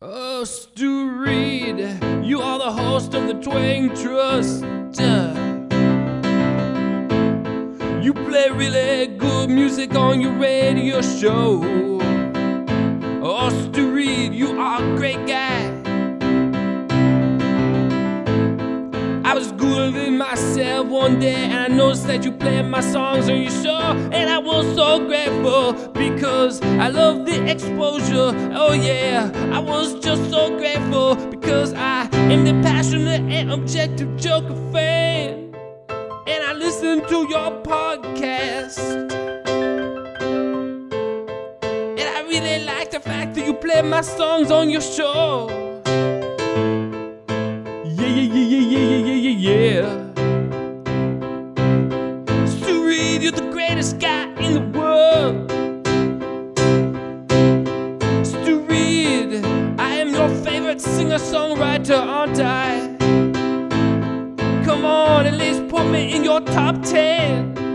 Oh, Stu Reed, you are the host of the Twang Trust. You play really good music on your radio show. Oh, Stu Reed, you are a great guy. I was Googling myself one day and I noticed that you played my songs on your show, and I was so grateful because I love the exposure. Oh yeah, I was just so grateful because I am the passionate and objective Joker fan, and I listen to your podcast, and I really like the fact that you play my songs on your show. Yeah. Stu Reed, you're the greatest guy in the world. Stu Reed, I am your favorite singer-songwriter, aren't I? Come on, at least put me in your top 10.